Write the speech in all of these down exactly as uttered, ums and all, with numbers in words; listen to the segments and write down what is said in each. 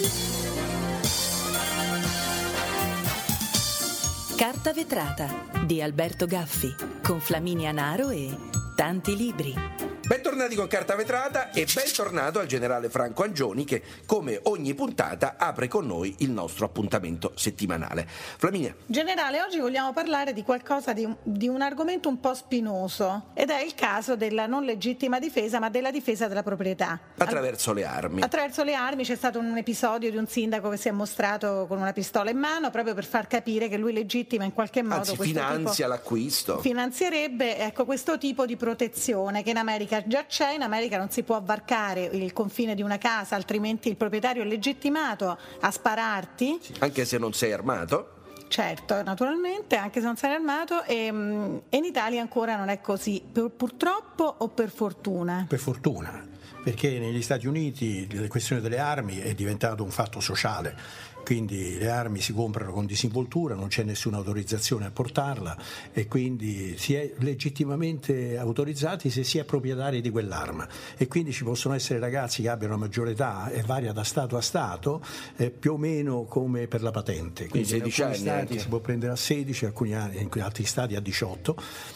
Carta vetrata di Alberto Gaffi con Flaminia Naro e tanti libri. Bentornati con Carta Vetrata e bentornato al generale Franco Angioni che, come ogni puntata, apre con noi il nostro appuntamento settimanale. Flaminia. Generale, oggi vogliamo parlare di qualcosa di, di un argomento un po' spinoso ed è il caso della non legittima difesa, ma della difesa della proprietà. Attraverso le armi. Attraverso le armi c'è stato un episodio di un sindaco che si è mostrato con una pistola in mano proprio per far capire che lui legittima in qualche modo. Anzi, questo finanzia tipo, l'acquisto. Finanzierebbe ecco, questo tipo di protezione che in America già c'è. In America non si può varcare il confine di una casa, altrimenti il proprietario è legittimato a spararti. Sì, anche se non sei armato. Certo, naturalmente, anche se non sei armato, e, e in Italia ancora non è così, pur, purtroppo o per fortuna? Per fortuna, perché negli Stati Uniti la questione delle armi è diventato un fatto sociale. Quindi le armi si comprano con disinvoltura, non c'è nessuna autorizzazione a portarla e quindi si è legittimamente autorizzati se si è proprietari di quell'arma e quindi ci possono essere ragazzi che abbiano una maggiore età e varia da stato a stato eh, più o meno come per la patente. Quindi in alcuni stati anche. Si può prendere a sedici, alcuni anni, in altri stati a diciotto.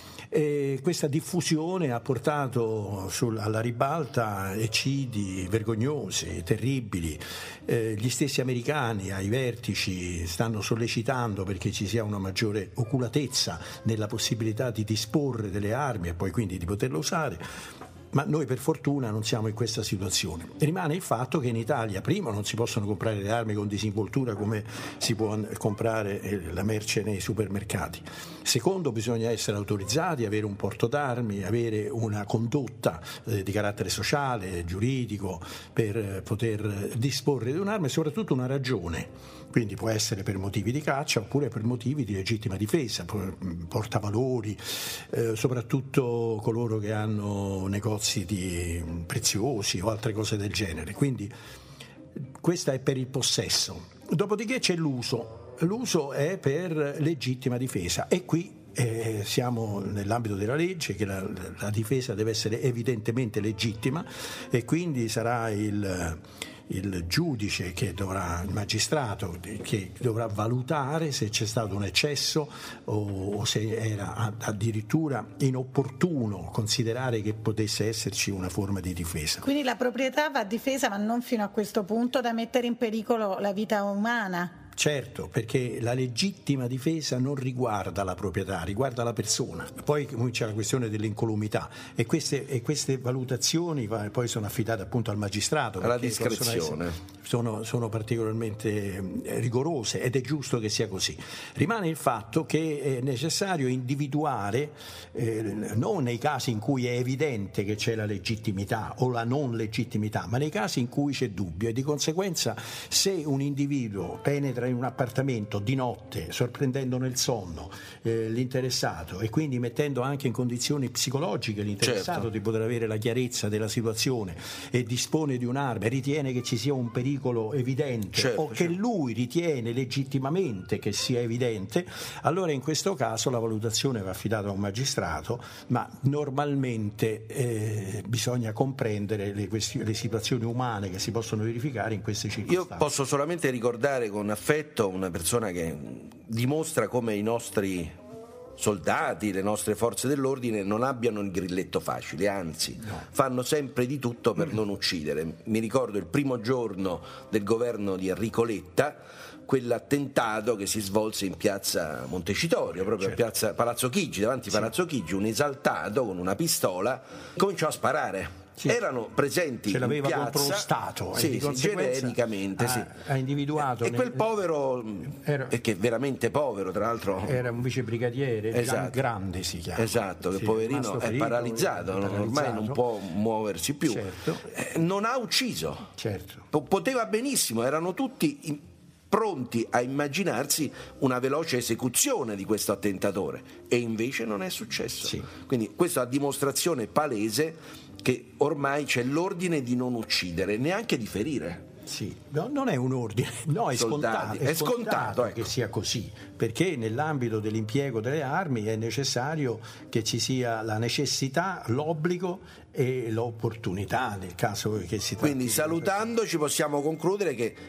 E questa diffusione ha portato sul, alla ribalta eccidi vergognosi, terribili. Eh, gli stessi americani ai vertici stanno sollecitando perché ci sia una maggiore oculatezza nella possibilità di disporre delle armi e poi quindi di poterle usare. Ma noi per fortuna non siamo in questa situazione. Rimane il fatto che in Italia prima non si possono comprare le armi con disinvoltura come si può comprare la merce nei supermercati. Secondo, bisogna essere autorizzati, avere un porto d'armi, avere una condotta eh, di carattere sociale, giuridico per poter disporre di un'arma e soprattutto una ragione. Quindi può essere per motivi di caccia oppure per motivi di legittima difesa, portavalori, eh, soprattutto coloro che hanno negozi di preziosi o altre cose del genere. Quindi questa è per il possesso. Dopodiché c'è l'uso. L'uso è per legittima difesa e qui eh, siamo nell'ambito della legge che la, la difesa deve essere evidentemente legittima e quindi sarà il il giudice che dovrà, il magistrato che dovrà valutare se c'è stato un eccesso o, o se era addirittura inopportuno considerare che potesse esserci una forma di difesa. Quindi la proprietà va difesa, ma non fino a questo punto da mettere in pericolo la vita umana. Certo, perché la legittima difesa non riguarda la proprietà, riguarda la persona. Poi comincia la questione dell'incolumità e queste, e queste valutazioni poi sono affidate appunto al magistrato. Alla discrezione. Sono, sono particolarmente rigorose ed è giusto che sia così. Rimane il fatto che è necessario individuare, eh, non nei casi in cui è evidente che c'è la legittimità o la non legittimità, ma nei casi in cui c'è dubbio e di conseguenza se un individuo penetra in un appartamento di notte sorprendendo nel sonno eh, l'interessato e quindi mettendo anche in condizioni psicologiche l'interessato, certo, di poter avere la chiarezza della situazione e dispone di un'arma e ritiene che ci sia un pericolo evidente, certo, o che certo. lui ritiene legittimamente che sia evidente, allora in questo caso la valutazione va affidata a un magistrato, ma normalmente eh, bisogna comprendere le, questi- le situazioni umane che si possono verificare in queste circostanze. Io posso solamente ricordare con affetto una persona che dimostra come i nostri soldati, le nostre forze dell'ordine non abbiano il grilletto facile, anzi no. fanno sempre di tutto per mm. non uccidere. Mi ricordo il primo giorno del governo di Enrico Letta, quell'attentato che si svolse in piazza Montecitorio, proprio certo. in piazza Palazzo Chigi, davanti a sì. Palazzo Chigi, un esaltato con una pistola cominciò a sparare. Sì. Erano presenti ce l'aveva in piazza, contro lo Stato sì, e di sì, conseguenza genericamente ha, sì. ha individuato e nel, quel povero era, e che veramente povero tra l'altro era un vicebrigadiere, esatto. Grande si chiama, esatto, che sì, poverino è paralizzato, è paralizzato, ormai non può muoversi più, certo. eh, non ha ucciso, certo. P- poteva benissimo, erano tutti in, pronti a immaginarsi una veloce esecuzione di questo attentatore e invece non è successo, sì. Quindi questa è a dimostrazione palese che ormai c'è l'ordine di non uccidere, neanche di ferire. Sì, no, non è un ordine, no, è Soldati. scontato, è è scontato, scontato ecco. che sia così, perché nell'ambito dell'impiego delle armi è necessario che ci sia la necessità, l'obbligo e l'opportunità nel caso che si tratti. Quindi salutandoci possiamo concludere che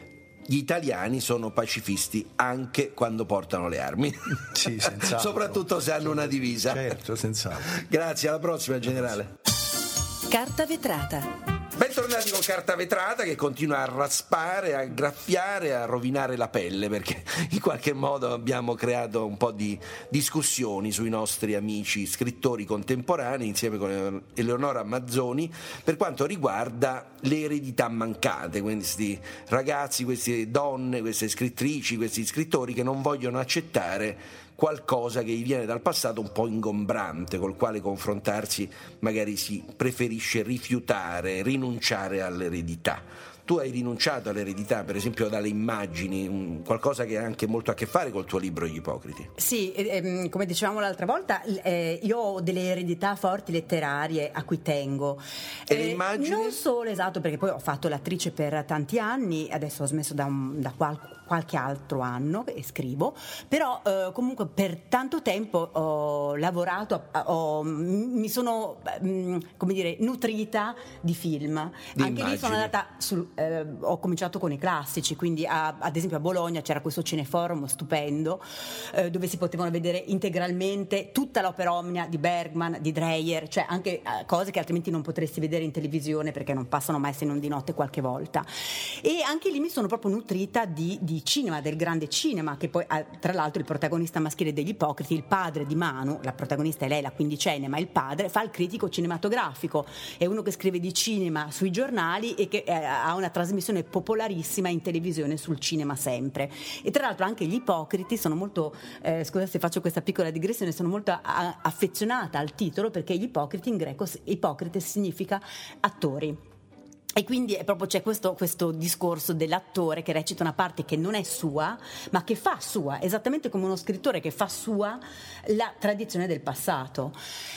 gli italiani sono pacifisti anche quando portano le armi. Sì, senz'altro. Soprattutto se hanno una divisa. Certo, senz'altro. Grazie, alla prossima, generale. Carta vetrata. Bentornati con Carta Vetrata, che continua a raspare, a graffiare, a rovinare la pelle, perché in qualche modo abbiamo creato un po' di discussioni sui nostri amici scrittori contemporanei insieme con Eleonora Mazzoni per quanto riguarda le eredità mancate, questi ragazzi, queste donne, queste scrittrici, questi scrittori che non vogliono accettare qualcosa che gli viene dal passato un po' ingombrante, col quale confrontarsi magari si preferisce rifiutare, rinunciare all'eredità. Tu hai rinunciato all'eredità, per esempio, dalle immagini, qualcosa che ha anche molto a che fare col tuo libro Gli Ipocriti. Sì, ehm, come dicevamo l'altra volta, eh, io ho delle eredità forti letterarie a cui tengo. E eh, le immagini? Non solo, esatto, perché poi ho fatto l'attrice per tanti anni, adesso ho smesso da, un, da qual, qualche altro anno e scrivo, però eh, comunque per tanto tempo ho lavorato, ho, mi sono, come dire, nutrita di film. Di anche immagini. Lì sono andata sul Eh, ho cominciato con i classici, quindi a, ad esempio a Bologna c'era questo cineforum stupendo eh, dove si potevano vedere integralmente tutta l'opera omnia di Bergman, di Dreyer, cioè anche eh, cose che altrimenti non potresti vedere in televisione perché non passano mai se non di notte qualche volta. E anche lì mi sono proprio nutrita di, di cinema, del grande cinema, che poi eh, tra l'altro il protagonista maschile degli Ipocriti, il padre di Manu, la protagonista è lei, la quindicenne, ma il padre fa il critico cinematografico, è uno che scrive di cinema sui giornali e che eh, ha una trasmissione popolarissima in televisione sul cinema sempre. E tra l'altro anche gli Ipocriti sono molto, eh, scusa se faccio questa piccola digressione, sono molto a- affezionata al titolo, perché gli Ipocriti in greco, ipocrite significa attori. E quindi è proprio c'è questo, questo discorso dell'attore che recita una parte che non è sua, ma che fa sua, esattamente come uno scrittore che fa sua la tradizione del passato.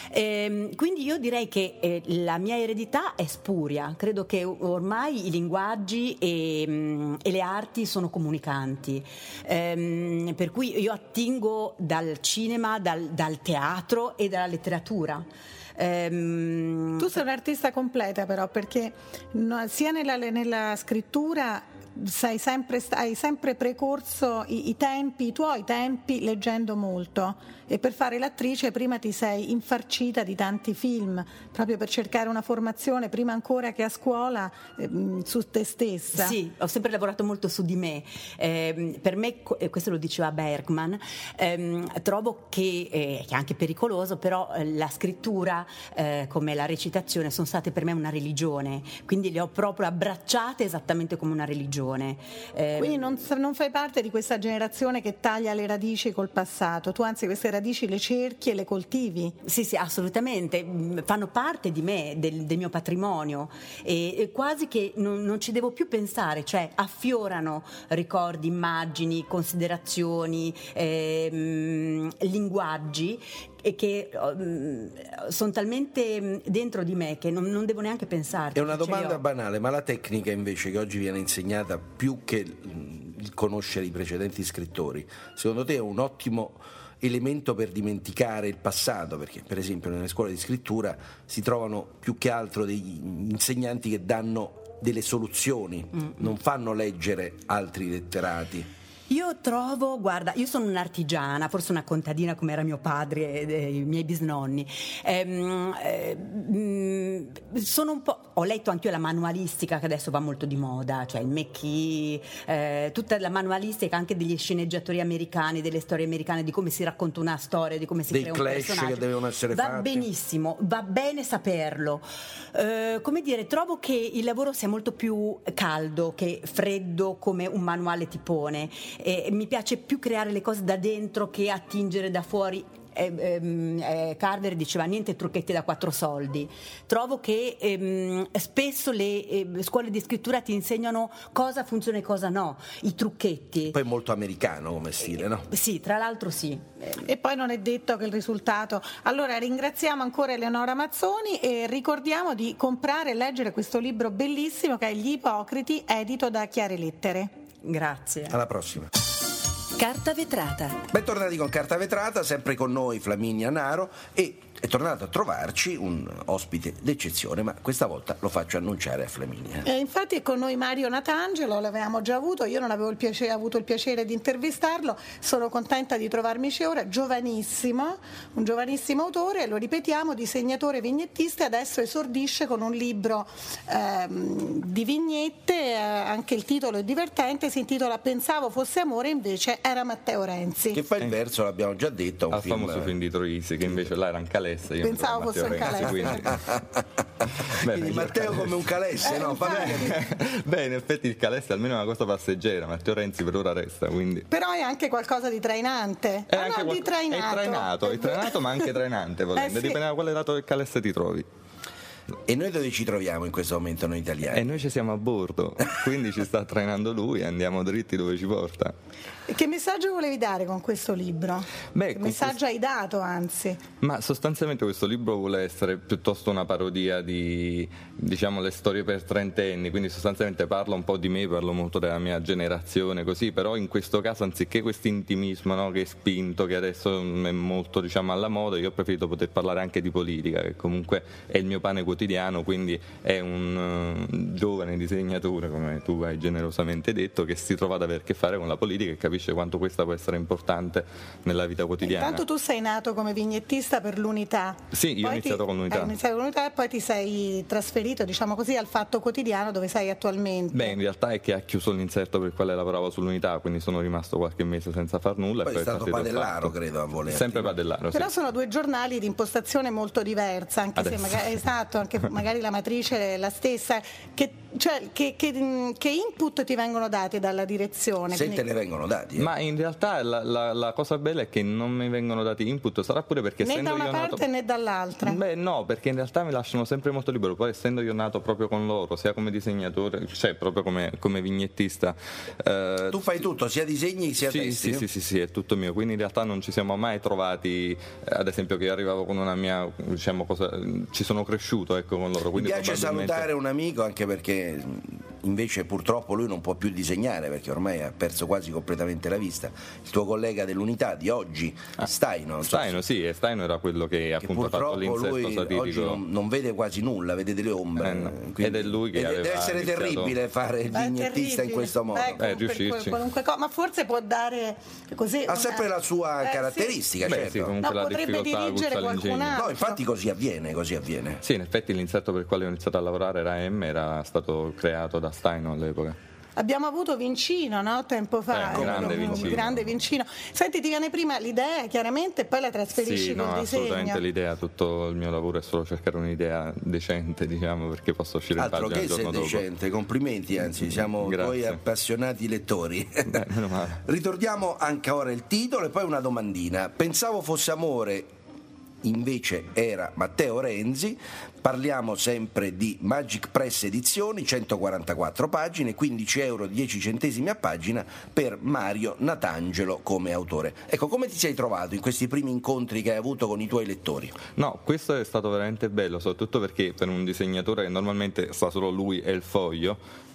Ehm, quindi io direi che eh, la mia eredità è spuria, credo che ormai i linguaggi e, mh, e le arti sono comunicanti, ehm, per cui io attingo dal cinema, dal, dal teatro e dalla letteratura. Um, tu sei un'artista completa però, perché no, sia nella, nella scrittura sei sempre, hai sempre precorso i, i tempi, i tuoi tempi, leggendo molto, e per fare l'attrice prima ti sei infarcita di tanti film proprio per cercare una formazione prima ancora che a scuola eh, su te stessa. Sì, ho sempre lavorato molto su di me. Eh, per me, questo lo diceva Bergman, ehm, trovo che, eh, che è anche pericoloso, però eh, la scrittura eh, come la recitazione sono state per me una religione, quindi le ho proprio abbracciate esattamente come una religione. Eh, quindi non, non fai parte di questa generazione che taglia le radici col passato, tu anzi queste radici le cerchi e le coltivi. Sì, sì, assolutamente, fanno parte di me, del, del mio patrimonio, e, e quasi che non, non ci devo più pensare, cioè affiorano ricordi, immagini, considerazioni, ehm, linguaggi e che um, sono talmente dentro di me che non, non devo neanche pensarci. È una domanda banale, ma la tecnica invece che oggi viene insegnata più che il conoscere i precedenti scrittori, secondo te è un ottimo elemento per dimenticare il passato? Perché per esempio nelle scuole di scrittura si trovano più che altro degli insegnanti che danno delle soluzioni, mm. non fanno leggere altri letterati. Io trovo, guarda, io sono un'artigiana, forse una contadina come era mio padre e, e i miei bisnonni. Ehm, ehm, sono un po', ho letto anche io la manualistica che adesso va molto di moda, cioè il McKee, eh, tutta la manualistica anche degli sceneggiatori americani, delle storie americane, di come si racconta una storia, di come si dei crea un clash personaggio. Che devono essere va fatti. benissimo, va bene saperlo. Eh, come dire, trovo che il lavoro sia molto più caldo che freddo come un manuale ti pone. E mi piace più creare le cose da dentro che attingere da fuori. Eh, eh, Carver diceva niente trucchetti da quattro soldi. Trovo che ehm, spesso le eh, scuole di scrittura ti insegnano cosa funziona e cosa no, i trucchetti. Poi è molto americano come stile, no? Eh, sì, tra l'altro sì. E poi non è detto che il risultato. Allora ringraziamo ancora Eleonora Mazzoni e ricordiamo di comprare e leggere questo libro bellissimo che è Gli Ipocriti, edito da Chiare Lettere. Grazie. Alla prossima. Carta vetrata. Bentornati con Carta vetrata, sempre con noi Flaminia Naro, e è tornato a trovarci un ospite d'eccezione, ma questa volta lo faccio annunciare a Flaminia. E infatti è con noi Mario Natangelo, l'avevamo già avuto, io non avevo il piacere, avuto il piacere di intervistarlo, sono contenta di trovarmici ora, giovanissimo, un giovanissimo autore, lo ripetiamo, disegnatore vignettista, e adesso esordisce con un libro ehm, di vignette, eh, anche il titolo è divertente, si intitola Pensavo fosse amore, invece era Matteo Renzi. Che fa il verso, l'abbiamo già detto, un al film... famoso film di Troisi, che invece là era un calesse. Io Pensavo fosse un Renzi, calesse. quindi... Beh, Quindi Matteo come un calesse, Eh, no? Fammi capire. Beh, in effetti il calesse almeno è una cosa passeggera, Matteo Renzi per ora resta, quindi... Però è anche qualcosa di trainante. È Ah, anche no, qual- di trainato. È trainato, è trainato ma anche trainante, volendo, Eh, sì. dipende da quale lato del calesse ti trovi. E noi dove ci troviamo in questo momento noi italiani? E noi ci siamo a bordo, quindi ci sta trainando lui e andiamo dritti dove ci porta. E che messaggio volevi dare con questo libro? Beh, che con messaggio questo- hai dato, anzi? Ma sostanzialmente questo libro vuole essere piuttosto una parodia di, diciamo, le storie per trentenni, quindi sostanzialmente parlo un po' di me, parlo molto della mia generazione, così, però in questo caso anziché questo intimismo, no, che è spinto, che adesso è molto, diciamo, alla moda, io ho preferito poter parlare anche di politica, che comunque è il mio pane quotidiano, quindi è un uh, giovane disegnatore, come tu hai generosamente detto, che si trova ad avere a che fare con la politica e capisce quanto questa può essere importante nella vita quotidiana. Intanto tu sei nato come vignettista per l'Unità. Sì, io ho Poi iniziato ti- con l'Unità. Hai iniziato con l'Unità e poi ti sei trasferito, diciamo così, al Fatto Quotidiano dove sei attualmente. Beh, in realtà è che ha chiuso l'inserto per il quale lavoravo sull'Unità, quindi sono rimasto qualche mese senza far nulla. Poi e è poi stato partito il Padellaro, Fatto. credo, a voler. Sempre Padellaro, sì. Però sono due giornali di impostazione molto diversa, anche Adesso. se magari, esatto, anche magari la matrice è la stessa. Che, cioè, che, che, che input ti vengono dati dalla direzione? Se Quindi- te ne vengono dati. eh. Ma in realtà la, la- la cosa bella è che non mi vengono dati input, sarà pure perché né essendo da una io parte nato... né dall'altra. Beh no, perché in realtà mi lasciano sempre molto libero, poi essendo io nato proprio con loro, sia come disegnatore, cioè proprio come, come vignettista. eh, Tu fai tutto, sia disegni sia Sì, testi. sì, sì, sì, sì, è tutto mio, quindi in realtà non ci siamo mai trovati, eh, ad esempio che io arrivavo con una mia, diciamo, cosa, ci sono cresciuto, ecco, con loro. Mi Quindi piace probabilmente- salutare un amico, anche perché invece purtroppo lui non può più disegnare perché ormai ha perso quasi completamente la vista. Il tuo collega dell'Unità di oggi, Staino, non so se- Staino, sì, e Staino era quello che, che appunto ha fatto purtroppo l'inserto lui oggi satirico. non, non vede quasi nulla, vede delle ombre. Eh, no. Quindi- Ed è lui che ed- aveva deve essere iniziato- terribile fare il Beh, è vignettista in terribile. questo modo. Beh, Eh, per riuscirci. qualunque cosa, ma forse può dare così. Ha una- sempre la sua Eh, sì. caratteristica, Beh, certo. sì, comunque No, la potrebbe difficoltà dirigere gusta qualcun l'ingegno. altro. No, infatti così avviene, così avviene. Sì, in effetti l'inserto per il quale ho iniziato a lavorare era M, era stato creato da Staino all'epoca. Abbiamo avuto Vincino, no? Tempo fa, Eh, un- grande un Vincino. grande Vincino. Senti, ti viene prima l'idea, chiaramente, e poi la trasferisci Sì, col no, assolutamente disegno. l'idea, tutto il mio lavoro è solo cercare un'idea decente, diciamo, perché posso uscire in Altro pagina che il sei giorno dopo. decente, complimenti, anzi siamo Grazie. tuoi appassionati lettori. Beh, meno male. Ritorniamo anche ora il titolo e poi una domandina. Pensavo fosse amore, invece era Matteo Renzi. Parliamo sempre di Magic Press Edizioni, centoquarantaquattro pagine, quindici euro dieci centesimi a pagina per Mario Natangelo come autore. Ecco, come ti sei trovato in questi primi incontri che hai avuto con i tuoi lettori? No, questo è stato veramente bello, soprattutto perché per un disegnatore che normalmente sta solo lui e il foglio,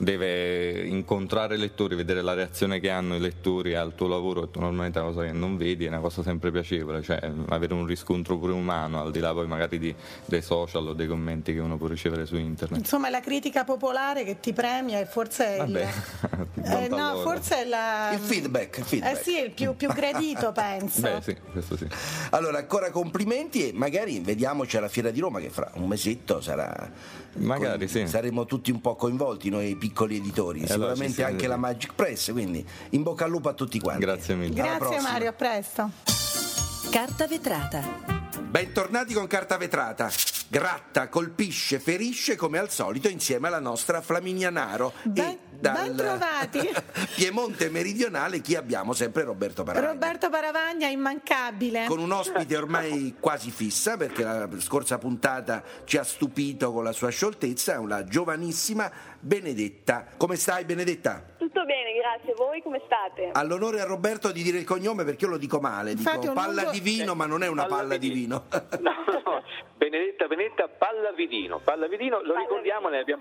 deve incontrare i lettori, vedere la reazione che hanno i lettori al tuo lavoro, e tu normalmente è una cosa che non vedi, è una cosa sempre piacevole, cioè avere un riscontro pure umano, al di là poi magari di, dei social o dei commenti che uno può ricevere su internet. Insomma, è la critica popolare che ti premia e forse è il, Vabbè, eh, no, allora. forse è la, Il feedback, il feedback. Eh sì, il più, più gradito, penso. Beh sì, questo sì. Allora, ancora complimenti e magari vediamoci alla Fiera di Roma che fra un mesetto sarà. Magari, sì. Saremo tutti un po' coinvolti noi piccoli editori, E allora sicuramente ci siamo, anche sì. la Magic Press, quindi in bocca al lupo a tutti quanti. Grazie mille. Alla Grazie prossima. Mario, a presto. Carta vetrata. Bentornati con Carta vetrata. Gratta, colpisce, ferisce come al solito insieme alla nostra Flaminia Naro. Ben- e dal ben trovati. Piemonte meridionale chi abbiamo sempre? Roberto Paravagna. Roberto Paravagna, immancabile. Con un ospite ormai quasi fissa, perché la scorsa puntata ci ha stupito con la sua scioltezza, una giovanissima Benedetta. Come stai, Benedetta? Tutto bene, grazie. Voi come state? All'onore a Roberto di dire il cognome perché io lo dico male, Infatti dico un palla lungo- di vino, ma non è una Palla palla di di vino. No, no, Benedetta Benedetta Pallavidino, Pallavidino, lo ricordiamo, ne abbiamo,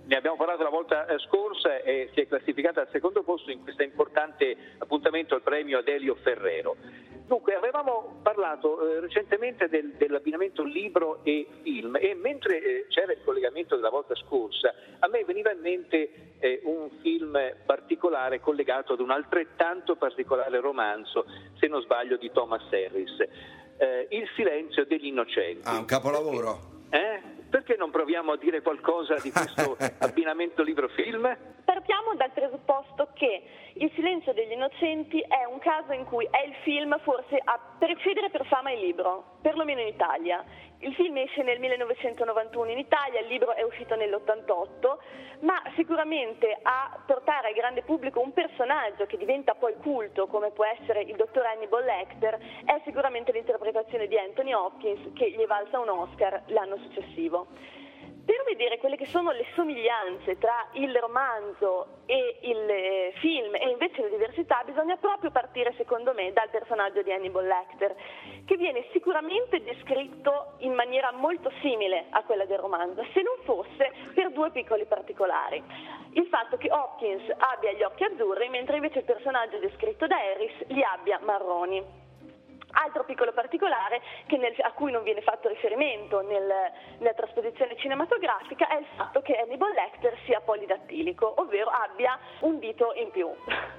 ne abbiamo parlato la volta scorsa e si è classificata al secondo posto in questo importante appuntamento al premio Adelio Ferrero. Dunque, avevamo parlato eh, recentemente del, dell'abbinamento libro e film e mentre eh, c'era il collegamento della volta scorsa, a me veniva in mente eh, un film particolare collegato ad un altrettanto particolare romanzo, se non sbaglio, di Thomas Harris, eh, Il silenzio degli innocenti. Ah, un capolavoro. Eh? Perché non proviamo a dire qualcosa di questo abbinamento libro-film? Partiamo dal presupposto che Il silenzio degli innocenti è un caso in cui è il film forse a precedere per fama il libro, perlomeno in Italia. Il film esce nel millenovecentonovantuno in Italia, il libro è uscito nell'ottantotto, ma sicuramente a portare al grande pubblico un personaggio che diventa poi culto, come può essere il dottor Hannibal Lecter, è sicuramente l'interpretazione di Anthony Hopkins, che gli è valsa un Oscar l'anno successivo. Per vedere quelle che sono le somiglianze tra il romanzo e il film e invece le diversità, bisogna proprio partire, secondo me, dal personaggio di Hannibal Lecter, che viene sicuramente descritto in maniera molto simile a quella del romanzo, se non fosse per due piccoli particolari. Il fatto che Hopkins abbia gli occhi azzurri, mentre invece il personaggio descritto da Harris li abbia marroni. Altro piccolo particolare che nel, a cui non viene fatto riferimento nel, nella trasposizione cinematografica è il fatto che Hannibal Lecter sia polidattilico, ovvero abbia un dito in più.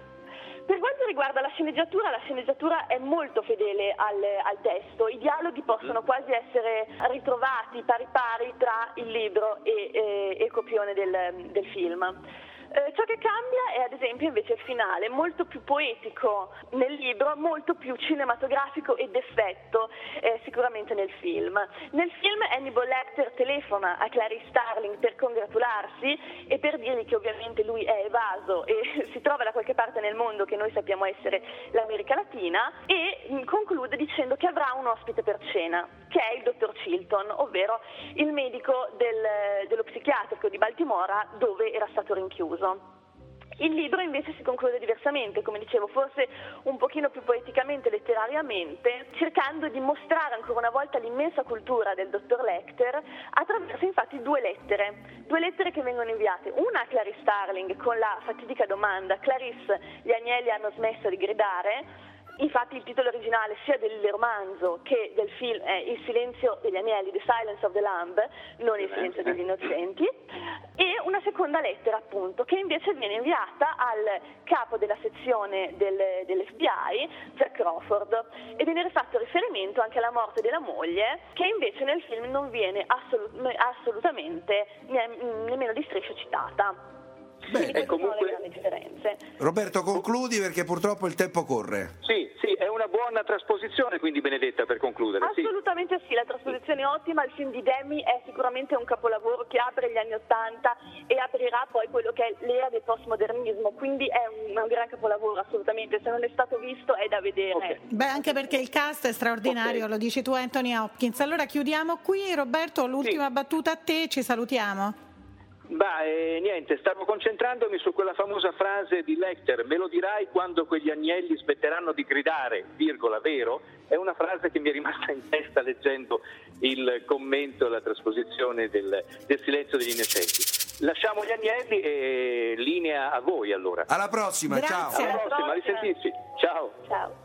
Per quanto riguarda la sceneggiatura, la sceneggiatura è molto fedele al, al testo, i dialoghi possono quasi essere ritrovati pari pari tra il libro e, e, e il copione del, del film. Eh, ciò che cambia è ad esempio invece il finale, molto più poetico nel libro, molto più cinematografico ed effetto eh, sicuramente nel film. Nel film Hannibal Lecter telefona a Clarice Starling per congratularsi e per dirgli che ovviamente lui è evaso e si trova da qualche parte nel mondo che noi sappiamo essere l'America Latina, e mh, conclude dicendo che avrà un ospite per cena, che è il dottor Chilton, ovvero il medico del, dello psichiatrico di Baltimora dove era stato rinchiuso. Il libro invece si conclude diversamente, come dicevo, forse un pochino più poeticamente, letterariamente, cercando di mostrare ancora una volta l'immensa cultura del dottor Lecter attraverso infatti due lettere, due lettere che vengono inviate, una a Clarice Starling con la fatidica domanda: Clarice, gli agnelli hanno smesso di gridare? Infatti il titolo originale sia del romanzo che del film è Il silenzio degli agnelli, The Silence of the Lamb, non Il silenzio degli innocenti, e una seconda lettera appunto che invece viene inviata al capo della sezione del, dell'F B I, Jack Crawford, e viene fatto riferimento anche alla morte della moglie, che invece nel film non viene assolut- assolutamente nemmeno di striscio citata. Bene, e comunque... sono le differenze. Roberto, concludi perché purtroppo il tempo corre. Sì, sì, è una buona trasposizione, quindi Benedetta, per concludere. Assolutamente sì, la trasposizione è ottima, il film di Demy è sicuramente un capolavoro che apre gli anni Ottanta e aprirà poi quello che è l'era del postmodernismo, quindi è un, un gran capolavoro assolutamente, se non è stato visto è da vedere. Okay. Beh, anche perché il cast è straordinario, okay. Lo dici tu Anthony Hopkins. Allora chiudiamo qui, Roberto, l'ultima sì. battuta a te, ci salutiamo. Bah, eh, niente, stavo concentrandomi su quella famosa frase di Lecter: me lo dirai quando quegli agnelli smetteranno di gridare, virgola, vero? È una frase che mi è rimasta in testa leggendo il commento, la trasposizione del, del silenzio degli innocenti. Lasciamo gli agnelli e linea a voi allora. Alla prossima, Grazie. ciao. Alla prossima, a risentirci. Ciao. Ciao.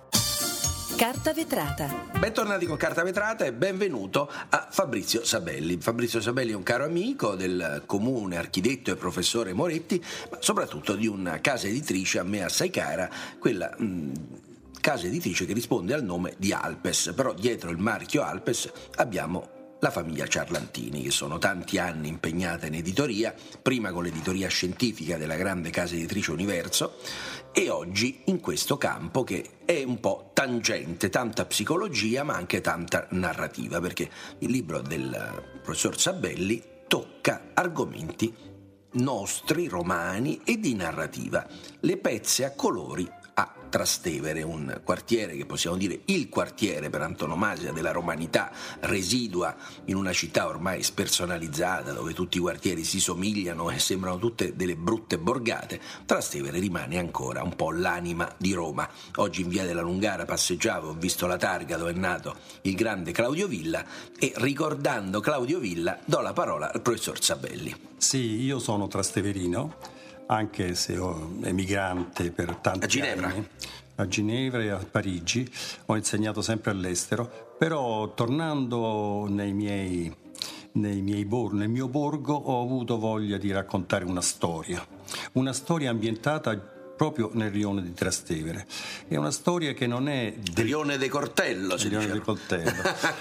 Carta vetrata. Bentornati con Carta Vetrata e benvenuto a Fabrizio Sabelli. Fabrizio Sabelli è un caro amico del comune architetto e professore Moretti, ma soprattutto di una casa editrice a me assai cara, quella mh, casa editrice che risponde al nome di Alpes, però dietro il marchio Alpes abbiamo la famiglia Ciarlantini, che sono tanti anni impegnata in editoria, prima con l'editoria scientifica della grande casa editrice Universo e oggi in questo campo che è un po' tangente, tanta psicologia ma anche tanta narrativa, perché il libro del professor Sabelli tocca argomenti nostri, romani e di narrativa, le pezze a colori a Trastevere, un quartiere che possiamo dire il quartiere per antonomasia della romanità, residua in una città ormai spersonalizzata dove tutti i quartieri si somigliano e sembrano tutte delle brutte borgate. Trastevere rimane ancora un po' l'anima di Roma. Oggi in via della Lungara passeggiavo, ho visto la targa dove è nato il grande Claudio Villa e ricordando Claudio Villa do la parola al professor Sabelli. Sì, io sono trasteverino, anche se ho emigrante per tanti a Ginevra. anni, a Ginevra e a Parigi, ho insegnato sempre all'estero, però tornando nei miei, nei miei bor- nel mio borgo ho avuto voglia di raccontare una storia, una storia ambientata proprio nel rione di Trastevere. È una storia che non è del rione de Cortello, si rione dice. de Coltello.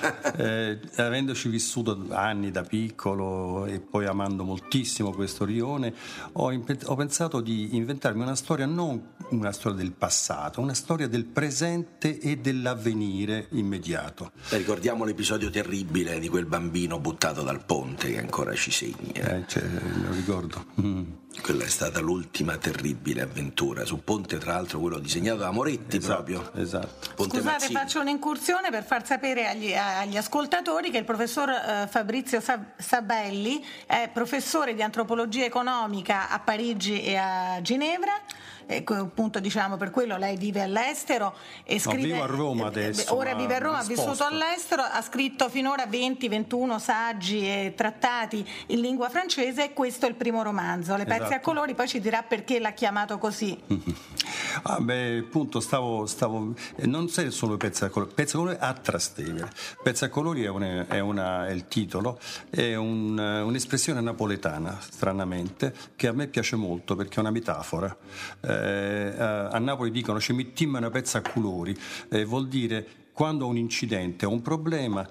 eh, avendoci vissuto anni da piccolo e poi amando moltissimo questo rione, ho, imp- ho pensato di inventarmi una storia, non una storia del passato, una storia del presente e dell'avvenire immediato. Beh, ricordiamo l'episodio terribile di quel bambino buttato dal ponte che ancora ci segna. Eh, cioè, lo ricordo. Mm. Quella è stata l'ultima terribile avventura su ponte, tra l'altro quello disegnato da Moretti, esatto, proprio. Esatto. Ponte Scusate, Mazzini. faccio un'incursione per far sapere agli, agli ascoltatori che il professor eh, Fabrizio Sabelli è professore di antropologia economica a Parigi e a Ginevra. E appunto, diciamo, per quello lei vive all'estero e scrive. No, vivo a Roma adesso. Ora vive a Roma, ha vissuto all'estero, ha scritto finora venti ventuno saggi e trattati in lingua francese e questo è il primo romanzo, Le pezze esatto. a colori, poi ci dirà perché l'ha chiamato così. Ah, beh, appunto, stavo, stavo non sei solo Pezzi a colori, Pezzi a colori a Trastevere. Pezzi a colori è, una, è, una, è il titolo, è un, un'espressione napoletana, stranamente, che a me piace molto perché è una metafora. Eh, a Napoli dicono ci mettiamo una pezza a colori, eh, vuol dire quando ho un incidente, ho un problema,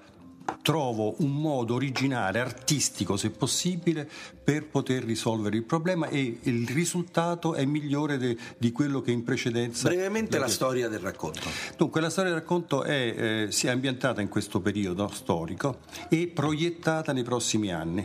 trovo un modo originale, artistico se possibile, per poter risolvere il problema e il risultato è migliore de, di quello che in precedenza. Brevemente la storia del racconto. Dunque la storia del racconto è, eh, si è ambientata in questo periodo storico e proiettata nei prossimi anni.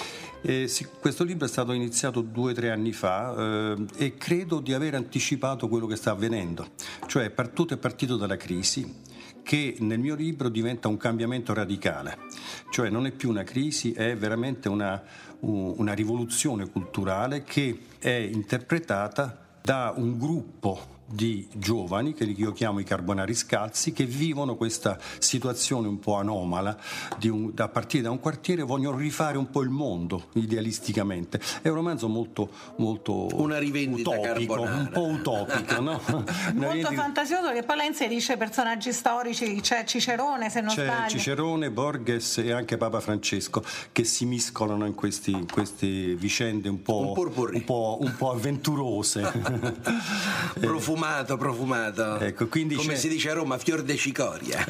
Eh, sì, questo libro è stato iniziato due o tre anni fa eh, e credo di aver anticipato quello che sta avvenendo, cioè tutto è partito dalla crisi che nel mio libro diventa un cambiamento radicale, cioè non è più una crisi, è veramente una, una rivoluzione culturale che è interpretata da un gruppo di giovani, che io chiamo i carbonari scalzi, che vivono questa situazione un po' anomala di un, a partire da un quartiere, vogliono rifare un po' il mondo idealisticamente. È un romanzo molto molto una rivendita utopico, carbonara. un po' utopico, no? Molto rivendita... fantasioso, che poi lei inserisce personaggi storici, c'è Cicerone se non c'è sbaglio. Cicerone, Borges e anche Papa Francesco che si miscolano in questi, in queste vicende un po', un, un po', un po' avventurose. Profumato, profumato. Ecco, quindi come c'è... si dice a Roma, fior de cicoria.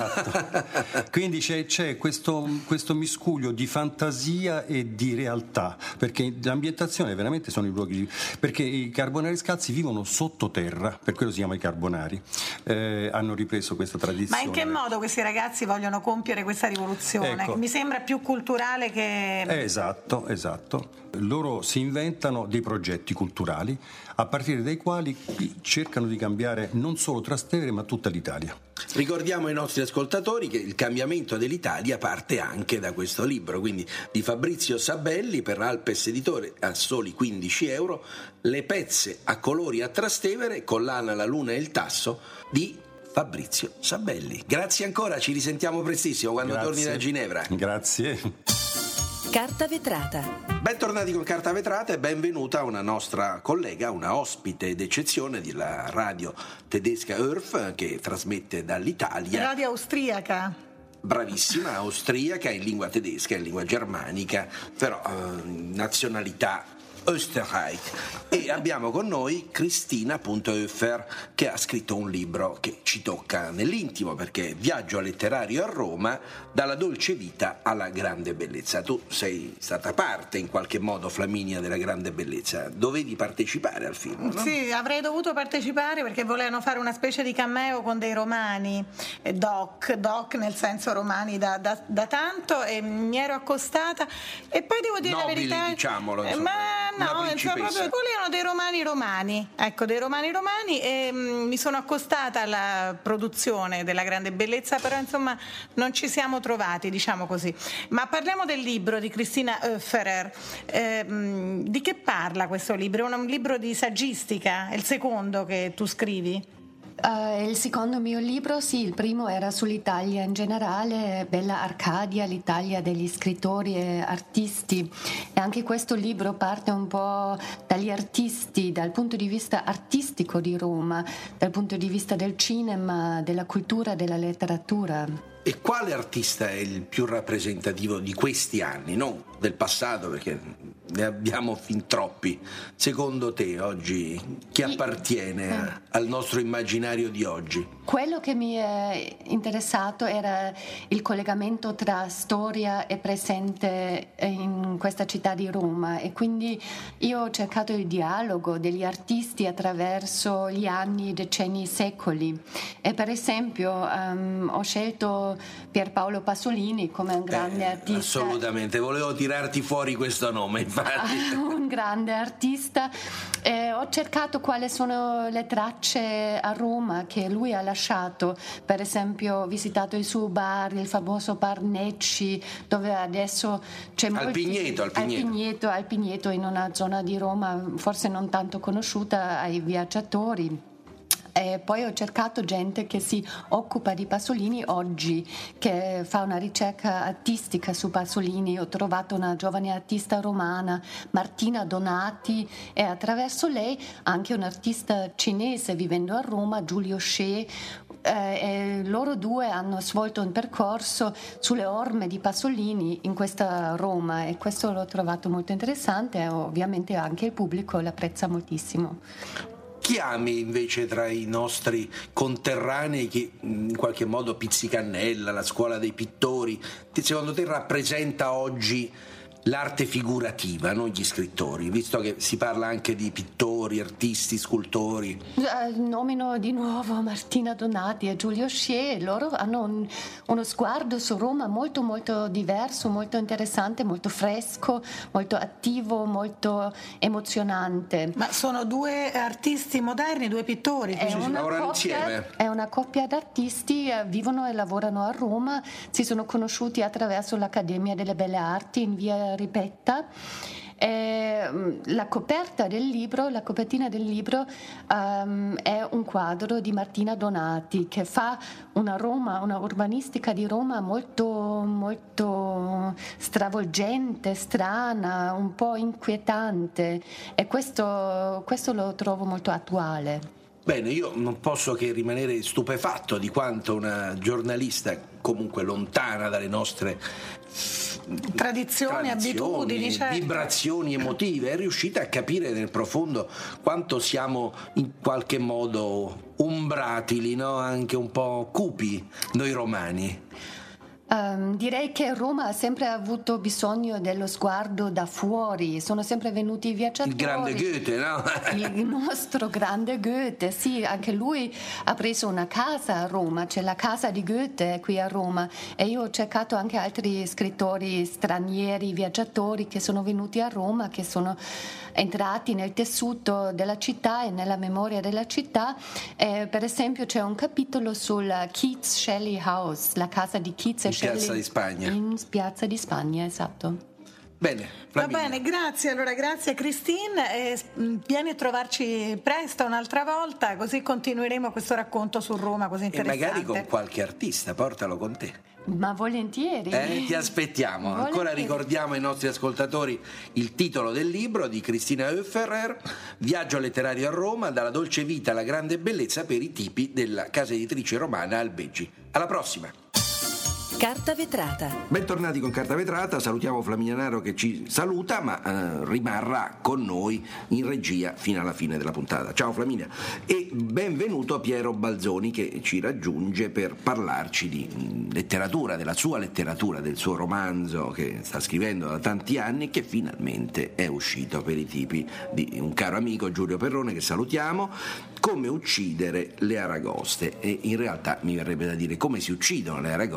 Esatto. Quindi c'è, c'è questo, questo miscuglio di fantasia e di realtà, perché l'ambientazione veramente sono i luoghi, perché i carbonari scalzi vivono sottoterra, per quello si chiama i carbonari. Eh, hanno ripreso questa tradizione. Ma in che modo questi ragazzi vogliono compiere questa rivoluzione? Ecco. Mi sembra più culturale che... Esatto, esatto. Loro si inventano dei progetti culturali a partire dai quali cercano di cambiare non solo Trastevere ma tutta l'Italia. Ricordiamo ai nostri ascoltatori che il cambiamento dell'Italia parte anche da questo libro, quindi di Fabrizio Sabelli per Alpes Editore a soli quindici euro, Le pezze a colori a Trastevere, collana La luna e il tasso di Fabrizio Sabelli. Grazie ancora, ci risentiamo prestissimo quando Grazie. torni da Ginevra. Grazie. Carta vetrata. Bentornati con Carta Vetrata e benvenuta una nostra collega, una ospite d'eccezione della radio tedesca Ö R F che trasmette dall'Italia. Radio austriaca. Bravissima, austriaca, in lingua tedesca, in lingua germanica, però eh, nazionalità Österreich. E abbiamo con noi Cristina Oeffer che ha scritto un libro che ci tocca nell'intimo perché è Viaggio letterario a Roma dalla dolce vita alla grande bellezza. Tu sei stata parte in qualche modo, Flaminia, della grande bellezza, dovevi partecipare al film, no? Sì, avrei dovuto partecipare perché volevano fare una specie di cameo con dei romani, eh, doc, doc nel senso romani da, da, da tanto, e mi ero accostata e poi devo dire Nobili, la verità, diciamolo, eh, insomma. ma no, insomma, proprio volevano dei romani romani, ecco, dei romani romani e mh, mi sono accostata alla produzione della Grande Bellezza, però insomma non ci siamo trovati, diciamo così. Ma parliamo del libro di Cristina Oefferer. Eh, mh, di che parla questo libro? È un libro di saggistica, è il secondo che tu scrivi? Uh, il secondo mio libro, sì, il primo era sull'Italia in generale, Bella Arcadia, l'Italia degli scrittori e artisti, e anche questo libro parte un po' dagli artisti, dal punto di vista artistico di Roma, dal punto di vista del cinema, della cultura, della letteratura. E quale artista è il più rappresentativo di questi anni, non del passato, perché ne abbiamo fin troppi? Secondo te oggi chi appartiene a, al nostro immaginario di oggi? Quello che mi è interessato era il collegamento tra storia e presente in questa città di Roma, e quindi io ho cercato il dialogo degli artisti attraverso gli anni, decenni, secoli. E per esempio um, ho scelto Pierpaolo Pasolini come un grande eh, artista. Assolutamente, volevo tirarti fuori questo nome, infatti. Un grande artista. Eh, ho cercato quali sono le tracce a Roma che lui ha lasciato. Per esempio ho visitato il suo bar, il famoso bar Necci, dove adesso c'è al molti... Pigneto, al Pigneto. Al Pigneto, al Pigneto, in una zona di Roma forse non tanto conosciuta ai viaggiatori. E poi ho cercato gente che si occupa di Pasolini oggi, che fa una ricerca artistica su Pasolini. Ho trovato una giovane artista romana, Martina Donati, e attraverso lei anche un artista cinese vivendo a Roma, Giulio Shea. Eh, e loro due hanno svolto un percorso sulle orme di Pasolini in questa Roma, e questo l'ho trovato molto interessante, e ovviamente anche il pubblico l'apprezza moltissimo. Chi ami invece tra i nostri conterranei che in qualche modo Pizzicannella, la scuola dei pittori, secondo te rappresenta oggi l'arte figurativa, non gli scrittori, visto che si parla anche di pittori, artisti, scultori? Eh, nomino di nuovo Martina Donati e Giulio Shea. Loro hanno un, uno sguardo su Roma molto molto diverso, molto interessante, molto fresco, molto attivo, molto emozionante. Ma sono due artisti moderni, due pittori? È una, lavorano coppia, insieme. È una coppia d'artisti, eh, vivono e lavorano a Roma, si sono conosciuti attraverso l'Accademia delle Belle Arti in via Ripetta. Eh, la coperta del libro, la copertina del libro um, è un quadro di Martina Donati che fa una Roma, una urbanistica di Roma molto, molto stravolgente, strana, un po' inquietante, e questo, questo lo trovo molto attuale. Bene, io non posso che rimanere stupefatto di quanto una giornalista comunque lontana dalle nostre tradizioni, tradizioni abitudini, certo, vibrazioni emotive è riuscita a capire nel profondo quanto siamo in qualche modo umbratili, no? Anche un po' cupi noi romani. Um, direi che Roma ha sempre avuto bisogno dello sguardo da fuori, sono sempre venuti i viaggiatori. Il grande Goethe, no? Il nostro grande Goethe, sì, anche lui ha preso una casa a Roma, c'è la casa di Goethe qui a Roma, e io ho cercato anche altri scrittori stranieri, viaggiatori che sono venuti a Roma, che sono entrati nel tessuto della città e nella memoria della città. Eh, per esempio c'è un capitolo sul Keats Shelley House, la casa di Keats e in Piazza di Spagna. In Piazza di Spagna, esatto. Bene, Flaminia. Va bene, grazie. Allora, grazie Christine. E vieni a trovarci presto un'altra volta, così continueremo questo racconto su Roma così interessante. E magari con qualche artista, portalo con te. Ma volentieri. Eh, ti aspettiamo. Volentieri. Ancora ricordiamo ai nostri ascoltatori il titolo del libro di Cristina Oefferer, Viaggio letterario a Roma, dalla dolce vita alla grande bellezza, per i tipi della casa editrice romana Albeggi. Alla prossima. Carta vetrata. Bentornati con Carta vetrata, salutiamo Flaminia Naro che ci saluta, ma eh, rimarrà con noi in regia fino alla fine della puntata. Ciao Flaminia, e benvenuto a Piero Balzoni che ci raggiunge per parlarci di mh, letteratura, della sua letteratura, del suo romanzo che sta scrivendo da tanti anni, che finalmente è uscito per i tipi di un caro amico, Giulio Perrone, che salutiamo. Come uccidere le aragoste, e in realtà mi verrebbe da dire come si uccidono le aragoste, lo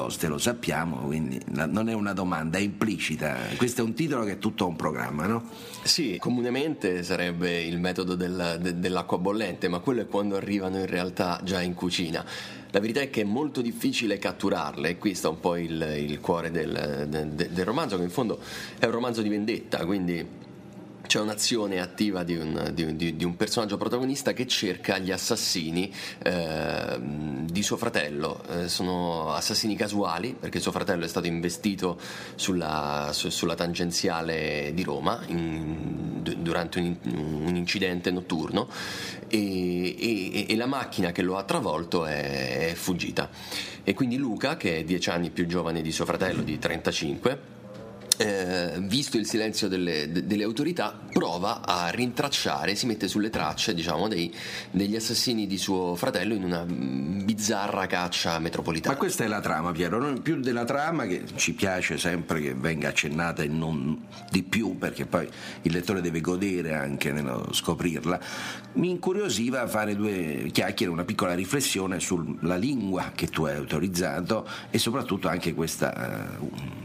sappiamo, quindi non è una domanda, è implicita. Questo è un titolo che è tutto un programma, no? Sì, comunemente sarebbe il metodo del, de, dell'acqua bollente, ma quello è quando arrivano in realtà già in cucina. La verità è che è molto difficile catturarle, e qui sta un po' il, il cuore del, del, del romanzo, che in fondo è un romanzo di vendetta, quindi c'è un'azione attiva di un, di, di un personaggio protagonista che cerca gli assassini eh, di suo fratello. Eh, sono assassini casuali, perché suo fratello è stato investito sulla, su, sulla tangenziale di Roma in, durante un, un incidente notturno, e, e, e la macchina che lo ha travolto è, è fuggita. E quindi Luca, che è dieci anni più giovane di suo fratello, di trentacinque, Eh, visto il silenzio delle, de, delle autorità, prova a rintracciare, si mette sulle tracce, diciamo, dei, degli assassini di suo fratello in una bizzarra caccia metropolitana. Ma questa è la trama, Piero, non più della trama, che ci piace sempre che venga accennata e non di più, perché poi il lettore deve godere anche nello scoprirla. Mi incuriosiva fare due chiacchiere, una piccola riflessione sulla lingua che tu hai autorizzato e soprattutto anche questa uh,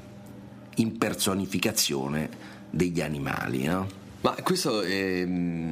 impersonificazione degli animali, no? Ma questo è,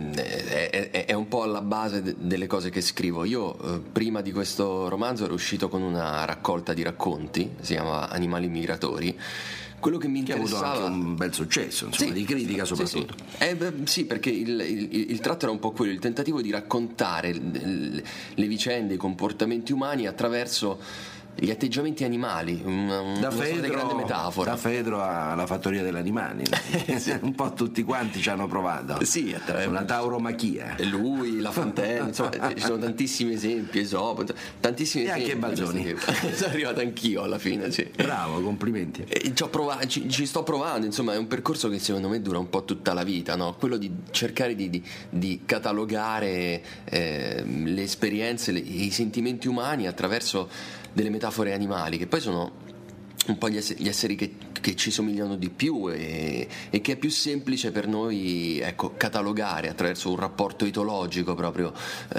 è, è un po' alla base de, delle cose che scrivo. Io eh, prima di questo romanzo ero uscito con una raccolta di racconti, si chiama Animali migratori. Quello che mi interessava, che ha avuto anche un bel successo, insomma, sì, di critica soprattutto. Sì, sì. Eh, beh, sì, perché il, il, il tratto era un po' quello, il tentativo di raccontare le, le vicende, i comportamenti umani attraverso gli atteggiamenti animali, una, una da Fedro, grande metafora. Da Fedro alla fattoria dell'animale, sì. Un po' tutti quanti ci hanno provato. Sì, una tauromachia. Lui, La Fontana, insomma, ci sono tantissimi esempi, Esopo, tantissimi e esempi. E anche Balzoni. Sono arrivato anch'io alla fine, sì. Bravo, complimenti. E ci, ho provato, ci, ci sto provando, insomma, è un percorso che secondo me dura un po' tutta la vita, no? Quello di cercare di, di, di catalogare eh, le esperienze, le, i sentimenti umani attraverso delle metafore animali, che poi sono un po' gli esseri, gli esseri che, che ci somigliano di più e, e che è più semplice per noi, ecco, catalogare attraverso un rapporto etologico proprio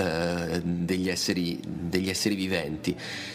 eh, degli esseri, degli esseri viventi.